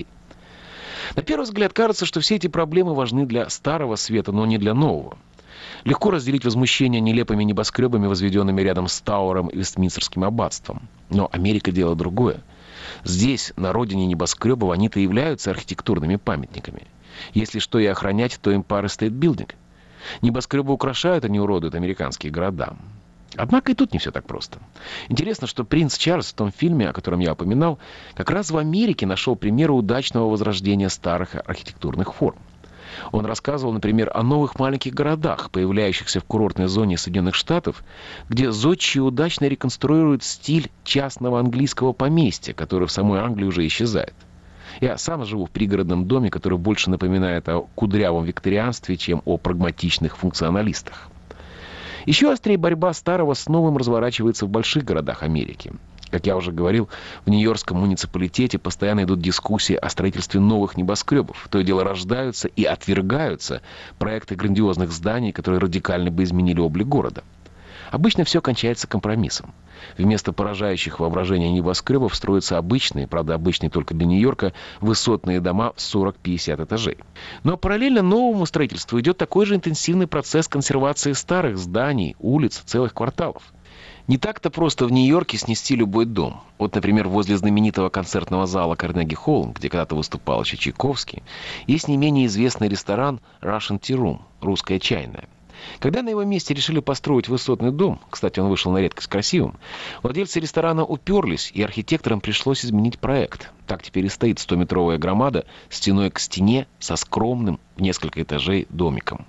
На первый взгляд кажется, что все эти проблемы важны для старого света, но не для нового. Легко разделить возмущение нелепыми небоскребами, возведенными рядом с Тауэром и Вестминстерским аббатством. Но Америка – дело другое. Здесь, на родине небоскребов, они-то являются архитектурными памятниками. Если что и охранять, то Empire State Building. Небоскребы украшают, а не уродуют американские города. Однако и тут не все так просто. Интересно, что принц Чарльз в том фильме, о котором я упоминал, как раз в Америке нашел примеры удачного возрождения старых архитектурных форм. Он рассказывал, например, о новых маленьких городах, появляющихся в курортной зоне Соединенных Штатов, где зодчие удачно реконструируют стиль частного английского поместья, который в самой Англии уже исчезает. Я сам живу в пригородном доме, который больше напоминает о кудрявом викторианстве, чем о прагматичных функционалистах. Еще острее борьба старого с новым разворачивается в больших городах Америки. Как я уже говорил, в Нью-Йоркском муниципалитете постоянно идут дискуссии о строительстве новых небоскребов. То и дело рождаются и отвергаются проекты грандиозных зданий, которые радикально бы изменили облик города. Обычно все кончается компромиссом. Вместо поражающих воображение небоскребов строятся обычные, правда обычные только для Нью-Йорка, высотные дома в 40-50 этажей. Но параллельно новому строительству идет такой же интенсивный процесс консервации старых зданий, улиц, целых кварталов. Не так-то просто в Нью-Йорке снести любой дом. Вот, например, возле знаменитого концертного зала Карнеги-Холл, где когда-то выступал еще Чайковский, есть не менее известный ресторан Russian Tea Room, русская чайная. Когда на его месте решили построить высотный дом, кстати, он вышел на редкость красивым, владельцы ресторана уперлись, и архитекторам пришлось изменить проект. Так теперь и стоит 100-метровая громада стеной к стене со скромным в несколько этажей домиком.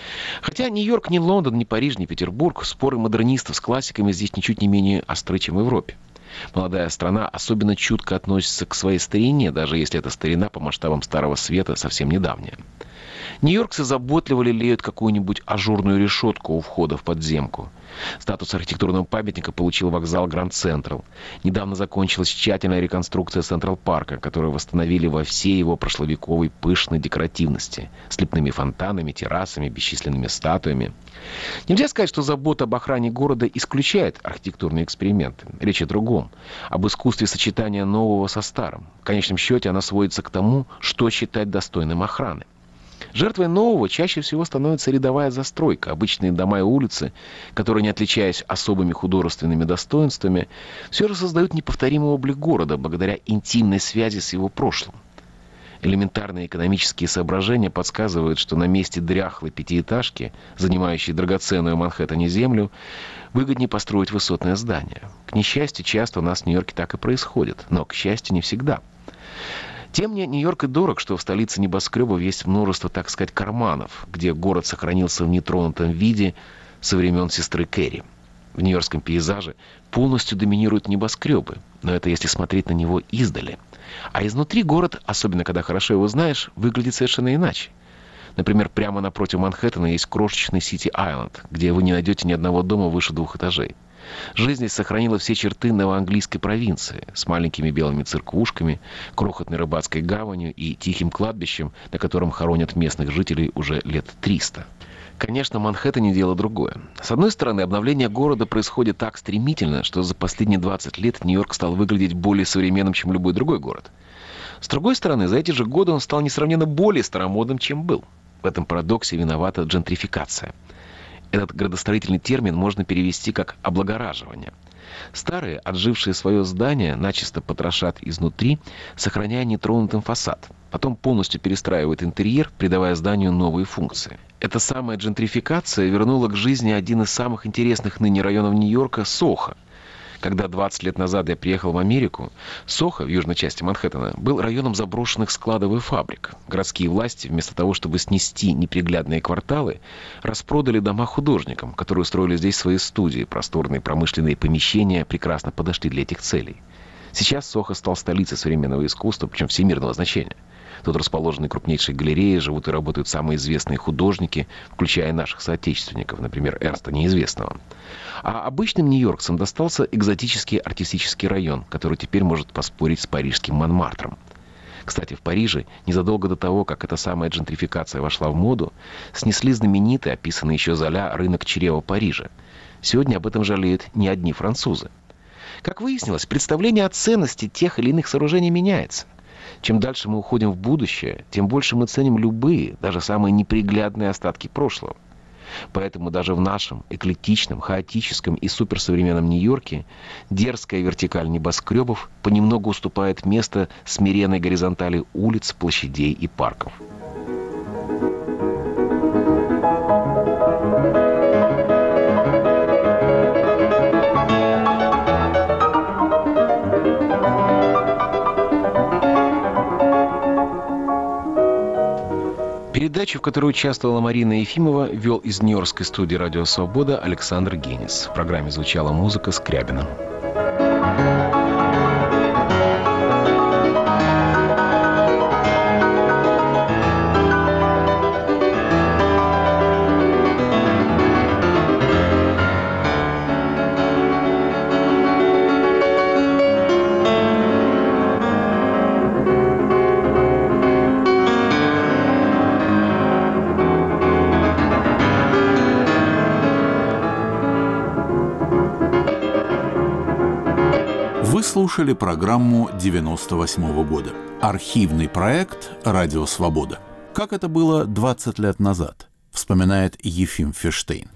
Хотя Нью-Йорк не Лондон, не Париж, не Петербург, споры модернистов с классиками здесь ничуть не менее остры, чем в Европе. Молодая страна особенно чутко относится к своей старине, даже если эта старина по масштабам Старого Света совсем недавняя. Нью-йоркцы заботливо лелеют какую-нибудь ажурную решетку у входа в подземку. Статус архитектурного памятника получил вокзал Гранд Централ. Недавно закончилась тщательная реконструкция Централ-парка, которую восстановили во всей его прошловековой пышной декоративности, с лепными фонтанами, террасами, бесчисленными статуями. Нельзя сказать, что забота об охране города исключает архитектурные эксперименты. Речь о другом. Об искусстве сочетания нового со старым. В конечном счете она сводится к тому, что считать достойным охраны. Жертвой нового чаще всего становится рядовая застройка, обычные дома и улицы, которые, не отличаясь особыми художественными достоинствами, все же создают неповторимый облик города благодаря интимной связи с его прошлым. Элементарные экономические соображения подсказывают, что на месте дряхлой пятиэтажки, занимающей драгоценную Манхэттене землю, выгоднее построить высотное здание. К несчастью, часто у нас в Нью-Йорке так и происходит, но, к счастью, не всегда. Тем мне Нью-Йорк и дорог, что в столице небоскребов есть множество, так сказать, карманов, где город сохранился в нетронутом виде со времен сестры Кэрри. В нью-йоркском пейзаже полностью доминируют небоскребы, но это если смотреть на него издали. А изнутри город, особенно когда хорошо его знаешь, выглядит совершенно иначе. Например, прямо напротив Манхэттена есть крошечный Сити-Айленд, где вы не найдете ни одного дома выше 2 этажей. Жизнь здесь сохранила все черты новоанглийской провинции, с маленькими белыми церквушками, крохотной рыбацкой гаванью и тихим кладбищем, на котором хоронят местных жителей уже лет 300. Конечно, Манхэттене дело другое. С одной стороны, обновление города происходит так стремительно, что за последние 20 лет Нью-Йорк стал выглядеть более современным, чем любой другой город. С другой стороны, за эти же годы он стал несравненно более старомодным, чем был. В этом парадоксе виновата джентрификация. Этот градостроительный термин можно перевести как «облагораживание». Старые, отжившие свое здание, начисто потрошат изнутри, сохраняя нетронутым фасад. Потом полностью перестраивают интерьер, придавая зданию новые функции. Эта самая джентрификация вернула к жизни один из самых интересных ныне районов Нью-Йорка – Сохо. Когда 20 лет назад я приехал в Америку, Сохо, в южной части Манхэттена, был районом заброшенных складов и фабрик. Городские власти, вместо того, чтобы снести неприглядные кварталы, распродали дома художникам, которые устроили здесь свои студии. Просторные промышленные помещения прекрасно подошли для этих целей. Сейчас Сохо стал столицей современного искусства, причем всемирного значения. Тут расположены крупнейшие галереи, живут и работают самые известные художники, включая наших соотечественников, например, Эрнста Неизвестного. А обычным нью-йоркцам достался экзотический артистический район, который теперь может поспорить с парижским Монмартром. Кстати, в Париже, незадолго до того, как эта самая джентрификация вошла в моду, снесли знаменитый, описанный еще Золя, рынок чрева Парижа. Сегодня об этом жалеют не одни французы. Как выяснилось, представление о ценности тех или иных сооружений меняется. Чем дальше мы уходим в будущее, тем больше мы ценим любые, даже самые неприглядные остатки прошлого. Поэтому даже в нашем эклектичном, хаотическом и суперсовременном Нью-Йорке дерзкая вертикаль небоскребов понемногу уступает место смиренной горизонтали улиц, площадей и парков. Передачу, в которой участвовала Марина Ефимова, вел из нью-йоркской студии «Радио Свобода» Александр Генис. В программе звучала музыка Скрябина. слушали программу 98-го года. Архивный проект «Радио Свобода». Как это было 20 лет назад, вспоминает Ефим Ферштейн.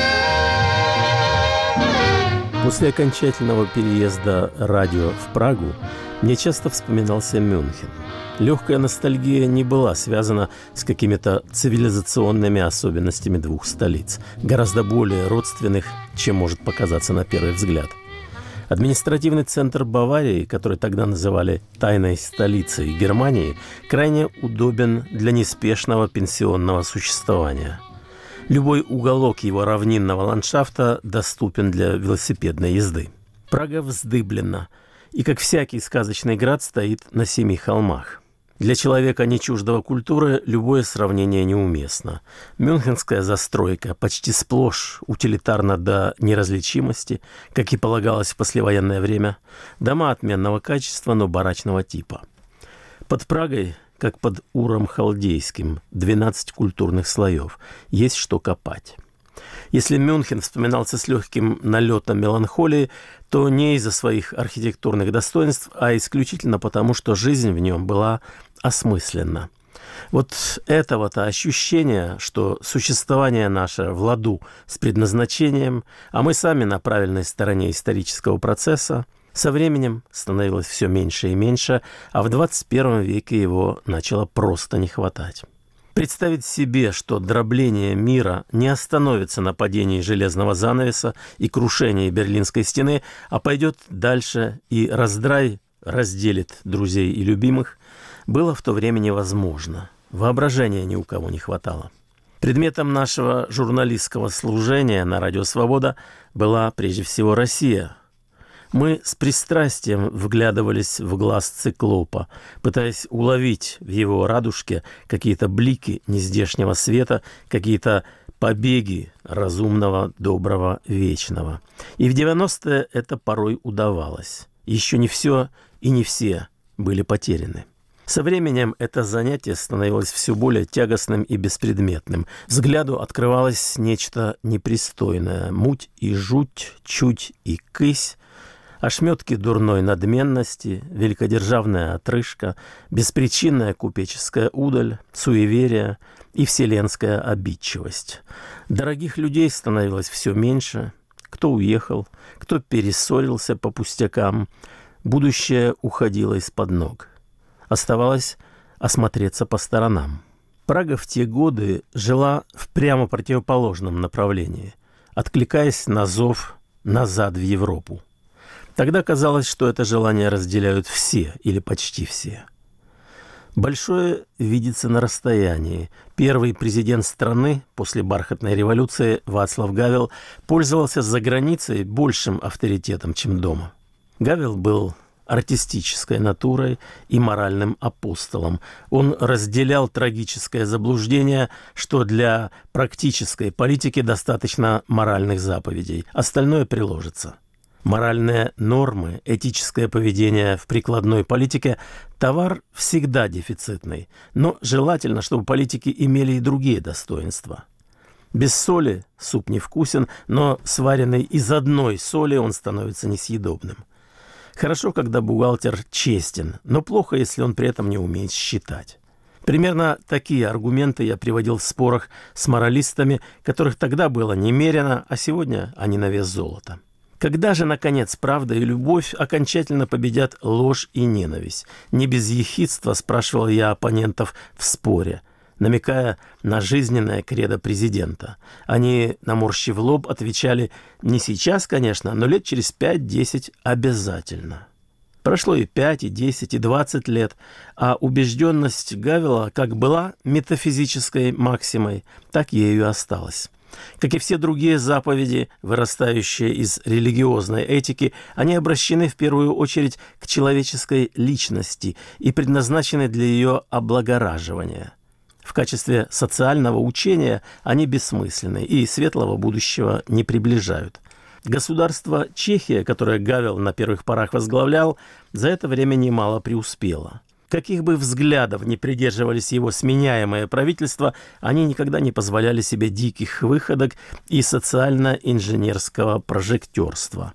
После окончательного переезда радио в Прагу мне часто вспоминался Мюнхен. Легкая ностальгия не была связана с какими-то цивилизационными особенностями двух столиц, гораздо более родственных, чем может показаться на первый взгляд. Административный центр Баварии, который тогда называли «тайной столицей Германии», крайне удобен для неспешного пенсионного существования. Любой уголок его равнинного ландшафта доступен для велосипедной езды. Прага вздыблена и, как всякий сказочный град, стоит на 7 холмах. Для человека, не чуждого культуры, любое сравнение неуместно. Мюнхенская застройка почти сплошь утилитарна до неразличимости, как и полагалось в послевоенное время. Дома отменного качества, но барачного типа. Под Прагой, как под Уром Халдейским, 12 культурных слоев. Есть что копать. Если Мюнхен вспоминался с легким налетом меланхолии, то не из-за своих архитектурных достоинств, а исключительно потому, что жизнь в нем была осмысленна. Вот этого-то ощущения, что существование наше в ладу с предназначением, а мы сами на правильной стороне исторического процесса, со временем становилось все меньше и меньше, а в 21 веке его начало просто не хватать. Представить себе, что дробление мира не остановится на падении железного занавеса и крушении Берлинской стены, а пойдет дальше и раздрай разделит друзей и любимых, было в то время невозможно. Воображения ни у кого не хватало. Предметом нашего журналистского служения на «Радио Свобода» была прежде всего Россия. Мы с пристрастием вглядывались в глаз циклопа, пытаясь уловить в его радужке какие-то блики нездешнего света, какие-то побеги разумного, доброго, вечного. И в 90-е это порой удавалось. Еще не все и не все были потеряны. Со временем это занятие становилось все более тягостным и беспредметным. Взгляду открывалось нечто непристойное. Муть и жуть, чуть и кысь, ошметки дурной надменности, великодержавная отрыжка, беспричинная купеческая удаль, суеверие и вселенская обидчивость. Дорогих людей становилось все меньше. Кто уехал, кто перессорился по пустякам. Будущее уходило из-под ног. Оставалось осмотреться по сторонам. Прага в те годы жила в прямо противоположном направлении, откликаясь на зов назад в Европу. Тогда казалось, что это желание разделяют все или почти все. Большое видится на расстоянии. Первый президент страны после бархатной революции Вацлав Гавел пользовался за границей большим авторитетом, чем дома. Гавел был артистической натурой и моральным апостолом. Он разделял трагическое заблуждение, что для практической политики достаточно моральных заповедей, остальное приложится. Моральные нормы, этическое поведение в прикладной политике – товар всегда дефицитный, но желательно, чтобы политики имели и другие достоинства. Без соли суп невкусен, но сваренный из одной соли он становится несъедобным. Хорошо, когда бухгалтер честен, но плохо, если он при этом не умеет считать. Примерно такие аргументы я приводил в спорах с моралистами, которых тогда было немерено, а сегодня они на вес золота. Когда же, наконец, правда и любовь окончательно победят ложь и ненависть? Не без ехидства спрашивал я оппонентов в споре, намекая на жизненное кредо президента. Они, наморщив лоб, отвечали: не сейчас, конечно, но лет через 5-10 обязательно. Прошло и 5, и 10, и 20 лет, а убежденность Гавела как была метафизической максимой, так ею и осталась. Как и все другие заповеди, вырастающие из религиозной этики, они обращены в первую очередь к человеческой личности и предназначены для ее облагораживания. В качестве социального учения они бессмысленны и светлого будущего не приближают. Государство Чехия, которое Гавел на первых порах возглавлял, за это время немало преуспело. Каких бы взглядов ни придерживались его сменяемые правительства, они никогда не позволяли себе диких выходок и социально-инженерского прожектерства.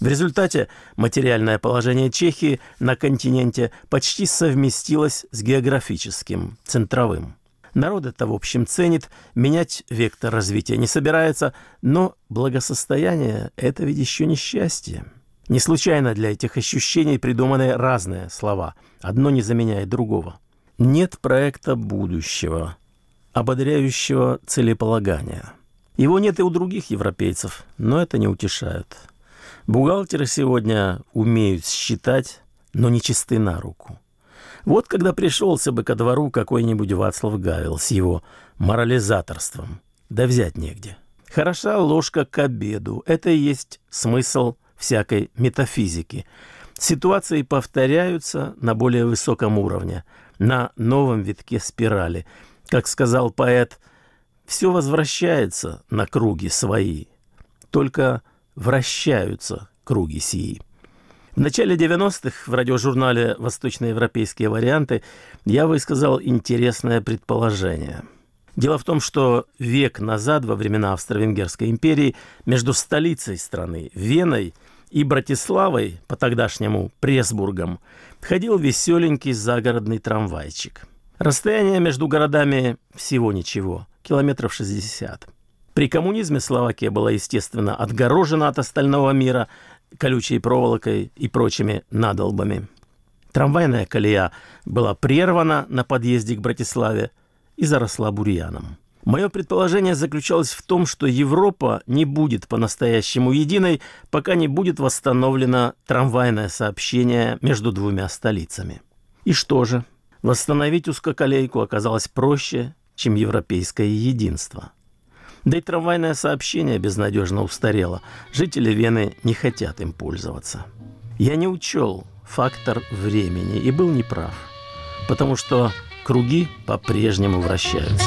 В результате материальное положение Чехии на континенте почти совместилось с географическим, центровым. Народ это, в общем, ценит, менять вектор развития не собирается, но благосостояние – это ведь еще не счастье. Не случайно для этих ощущений придуманы разные слова. Одно не заменяет другого. Нет проекта будущего, ободряющего целеполагания. Его нет и у других европейцев, но это не утешает. Бухгалтеры сегодня умеют считать, но не чисты на руку. Вот когда пришелся бы ко двору какой-нибудь Вацлав Гавел с его морализаторством, да взять негде. Хороша ложка к обеду. Это и есть смысл всякой метафизики. Ситуации повторяются на более высоком уровне, на новом витке спирали. Как сказал поэт, все возвращается на круги свои, только вращаются круги сии. В начале 90-х в радиожурнале «Восточноевропейские варианты» я высказал интересное предположение. Дело в том, что век назад, во времена Австро-Венгерской империи, между столицей страны, Веной, и Братиславой, по-тогдашнему Пресбургом, ходил веселенький загородный трамвайчик. Расстояние между городами всего ничего, километров 60. При коммунизме Словакия была, естественно, отгорожена от остального мира колючей проволокой и прочими надолбами. Трамвайная колея была прервана на подъезде к Братиславе и заросла бурьяном. Мое предположение заключалось в том, что Европа не будет по-настоящему единой, пока не будет восстановлено трамвайное сообщение между двумя столицами. И что же? Восстановить узкоколейку оказалось проще, чем европейское единство. Да и трамвайное сообщение безнадежно устарело. Жители Вены не хотят им пользоваться. Я не учел фактор времени и был неправ, потому что круги по-прежнему вращаются.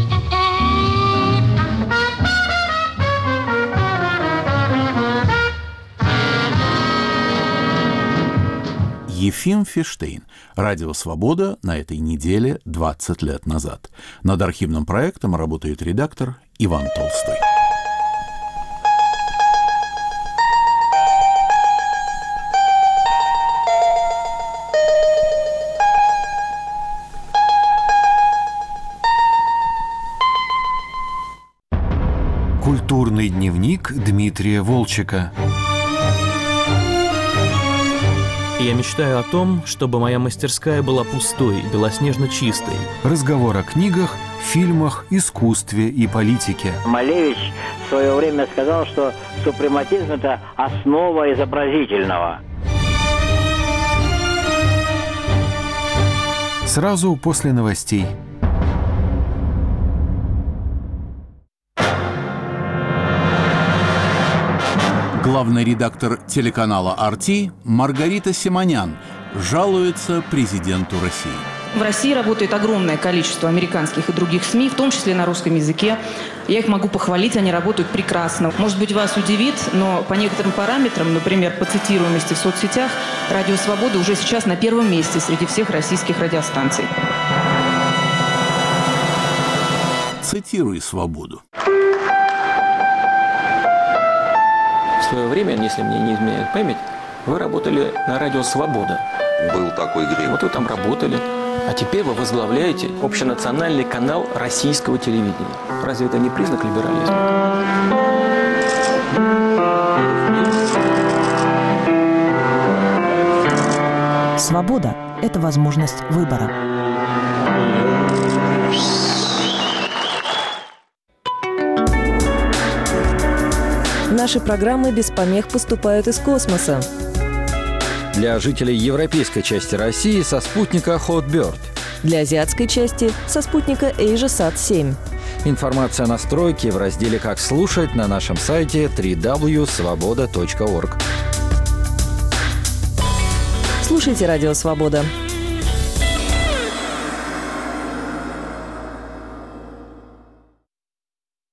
Ефим Фиштейн. Радио «Свобода» на этой неделе 20 лет назад. Над архивным проектом работает редактор Иван Толстой. Культурный дневник Дмитрия Волчека. Я мечтаю о том, чтобы моя мастерская была пустой, белоснежно чистой. Разговор о книгах, фильмах, искусстве и политике. Малевич в свое время сказал, что супрематизм – это основа изобразительного. Сразу после новостей. Главный редактор телеканала «RT» Маргарита Симонян жалуется президенту России. В России работает огромное количество американских и других СМИ, в том числе на русском языке. Я их могу похвалить, они работают прекрасно. Может быть, вас удивит, но по некоторым параметрам, например, по цитируемости в соцсетях, «Радио Свобода» уже сейчас на первом месте среди всех российских радиостанций. Цитируй «Свободу». В свое время, если мне не изменяет память, вы работали на радио «Свобода». Был такой грех. Вот вы там работали. А теперь вы возглавляете общенациональный канал российского телевидения. Разве это не признак либерализма? Свобода – это возможность выбора. Наши программы без помех поступают из космоса. Для жителей европейской части России со спутника Hotbird. Для азиатской части со спутника AsiaSat-7. Информация о настройке в разделе «Как слушать» на нашем сайте www.svoboda.org. Слушайте «Радио Свобода».